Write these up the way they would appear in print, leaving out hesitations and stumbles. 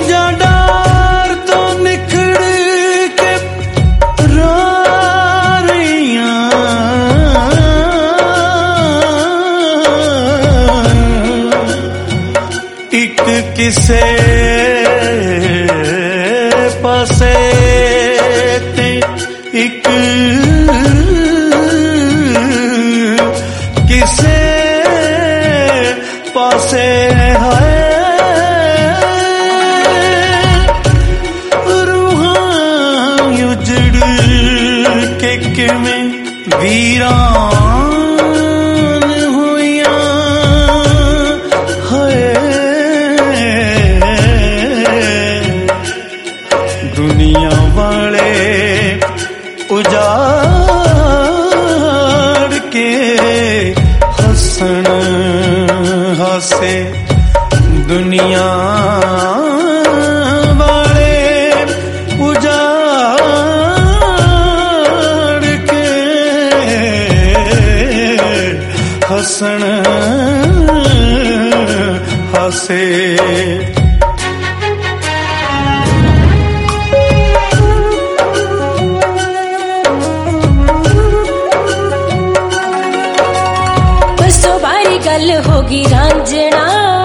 डार तो निखड़ के रो रहियां, एक किसे पासे ते एक किसे पासे है रूहां उजड़ के किवें वीरान होइयां है। दुनिया वाले उजाड़ के हंसण हासे, दुनिया वाले उजाड़ के हंसण हासे। गल होगी रांझना,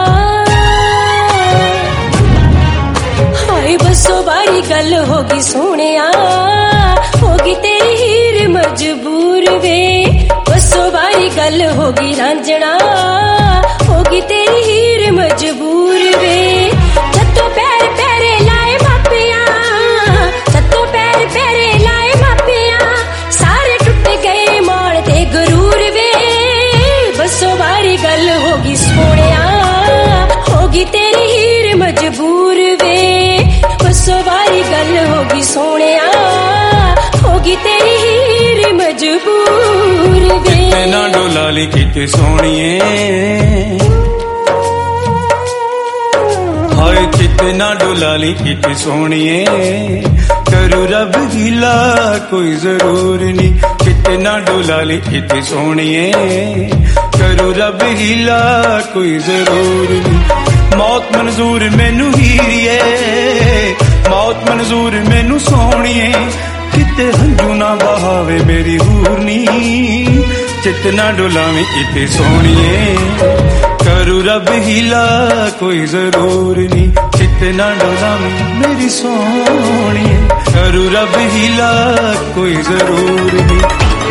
हाय बसो बारी गल होगी सोनिया, होगी तेरी हीर मजबूर वे। बसो बारी गल होगी रांझना, होगी तेरी हीर मजबूर वे। छत्तों पैर पैरे लाए मापिया, छत्तों पैर पैरे लाए मापिया, सारे टूट गए मान ते गुरूर वे। बसो बारी गल होगी सोनिया, होगी तेरी हीर मजबूर वे। बसो बारी गल होगी सोनिया, होगी तेरी हीर मजबूर वे। कितना डोलाली किते सोनिए, हाय कितना डोलाली किते सोनिए, करू रब गिला कोई जरूर नहीं। कितना डोलाली किते सोनिए, करू रब गिला कोई जरूर नहीं। मौत मंजूर मैनू हीरिए, मौत मंजूर मैनू सोनिए, किते हंजू ना बहावे मेरी हूरनी। चितना डोलावी किते सोनिए, करू रब हीला कोई जरूर नहीं। चितना डोलावी मेरी सोनिए, करू रब हीला कोई जरूर नहीं।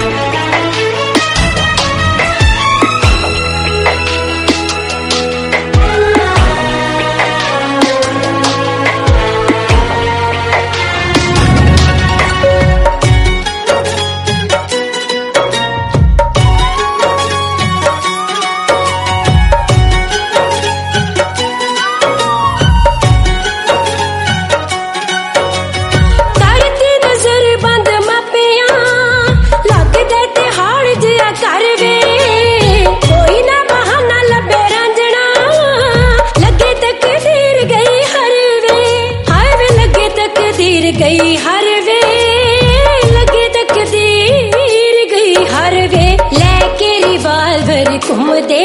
गई हर वे, लगे तकदीर गई हर वे। लेके रिवाल्वर घूमदे,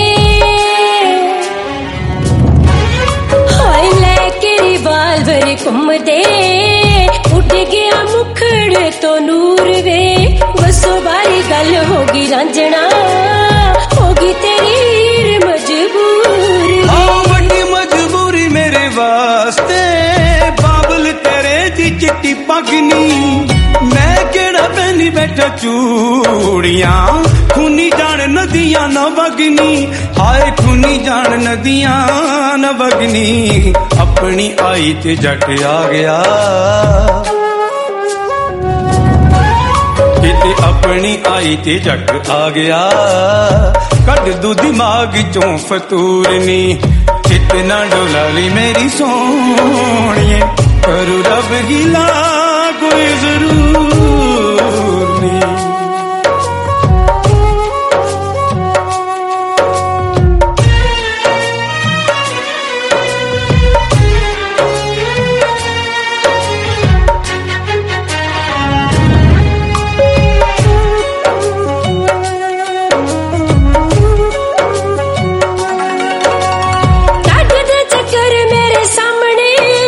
हाय लेके रिवाल्वर घूमदे, उठ गया मुखड़ तो नूर वे। बसो बारी गल होगी रांझना, होगी तेरी हीर मजबूर। बड़ी मजबूरी मेरे वास्ते, बाबल तेरे दी चिट्टी पगनी। मैं केड़ा पहनी बैठा चूड़ियां, खूनी जान नदियां न बगनी। हाय खूनी जान नदियां न बगनी। अपनी आई ते जट आ गया, किते अपनी आई ते जट आ गया। कट दू दिमाग चों फतूरनी, कितना डोलाली मेरी सोनिए, करू रब गिला कोई जरूर नहीं। चक्कर मेरे सामने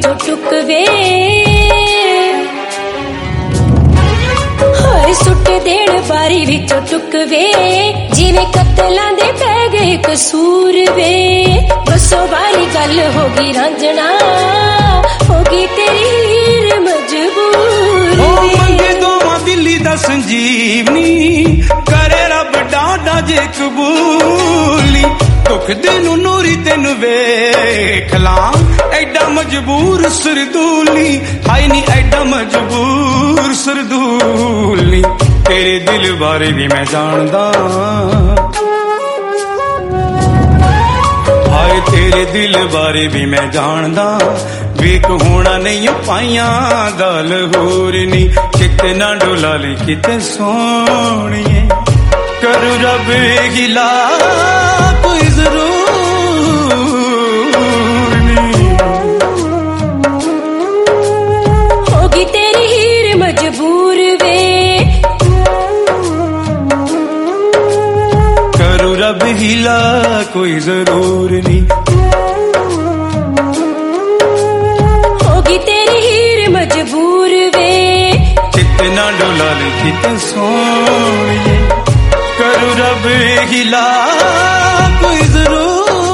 ਵਿੱਚੋਂ ਟੁੱਕ ਵੇ ਹਾਏ ਸੁੱਟ ਦੇਣ ਬਾਰੀ ਵਿੱਚੋਂ ਟੁੱਕ ਵੇ ਜਿਵੇਂ ਕਤਲਾਂ ਦੇ ਪੈ ਗਏ ਕਸੂਰ ਵੇ ਬਸੋ ਵਾਲੀ ਗੱਲ ਹੋ ਗਈ ਰਾਂਝਣਾ ਹੋ ਗਈ ਤੇਰੀ ਹੀਰ ਮਜਬੂਰ ਵੇ ਮੰਗੇ ਦੋਵਾਂ ਦਿੱਲੀ ਦਾ ਸੰਜੀਵਨੀ ਕਰੇ ਰੱਬ ਡਾਡਾ ਜੇ ਕਬੂਲੀ ਦੁੱਖ ਦੇ ਨੂੰ ਨੂਰੀ ਤੈਨੂੰ ਵੇਖ ਲਾਂ ਐਡਾ ਮਜਬੂਰ ਸਰਦੂਲੀ ਹਾਈ ਨੀ ਐਡਾ ਮਜਬੂਰ ਸਰਦੂਲੀ ਤੇਰੇ ਦਿਲ ਬਾਰੇ ਵੀ ਮੈਂ ਜਾਣਦਾ ਹਾਏ ਤੇਰੇ ਦਿਲ ਬਾਰੇ ਵੀ ਮੈਂ ਜਾਣਦਾ ਵੇਖ ਹੋਣਾ ਨਹੀਂ ਪਾਈਆਂ ਗੱਲ ਹੋਰ ਨੀ ਚਿੱਤ ਨਾ ਡੋਲਾ ਲਈ ਕਿਤੇ ਸੋਹਣੀਏ ਕਰੂ ਰੱਬ ਗਿਲਾ ਕੋਈ ਜ਼ਰੂਰ ਨਹੀਂ ਹੋਗੀ ਤੇਰੀ ਹੀਰ ਮਜਬੂਰ ਵੇ ਕਰੂ ਰੱਬ ਗਿਲਾ ਕੋਈ ਜ਼ਰੂਰ ਨਹੀਂ ਹੋਗੀ ਤੇਰੀ ਹੀਰ ਮਜਬੂਰ ਵੇ ਚਿੱਤ ਨਾ ਡੋਲਾ ਲਈ ਕਿਤੇ ਸੋਹਣੀਏ ਕਰੂ ਰੱਬ ਗਿਲਾ ਕੋਈ ਜ਼ਰੂਰ